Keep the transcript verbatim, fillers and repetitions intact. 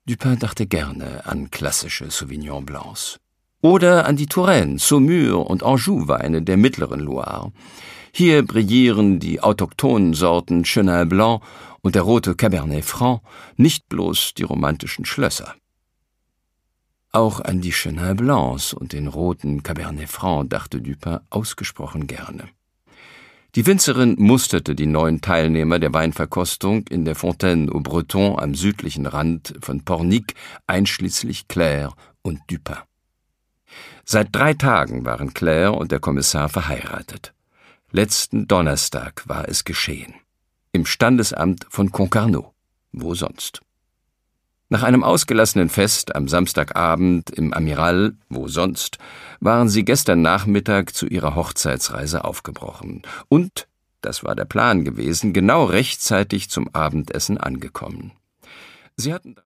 Dupin dachte gerne an klassische Sauvignon Blancs. Oder an die Touraine, Saumur und Anjou-Weine der mittleren Loire. Hier brillieren die autochthonen Sorten Chenin Blanc und der rote Cabernet Franc, nicht bloß die romantischen Schlösser. Auch an die Chenin Blancs und den roten Cabernet Franc dachte Dupin ausgesprochen gerne. Die Winzerin musterte die neuen Teilnehmer der Weinverkostung in der Fontaine aux Bretons am südlichen Rand von Pornic, einschließlich Claire und Dupin. Seit drei Tagen waren Claire und der Kommissar verheiratet. Letzten Donnerstag war es geschehen. Im Standesamt von Concarneau. Wo sonst? Nach einem ausgelassenen Fest am Samstagabend im Amiral, wo sonst, waren sie gestern Nachmittag zu ihrer Hochzeitsreise aufgebrochen und, das war der Plan gewesen, genau rechtzeitig zum Abendessen angekommen. Sie hatten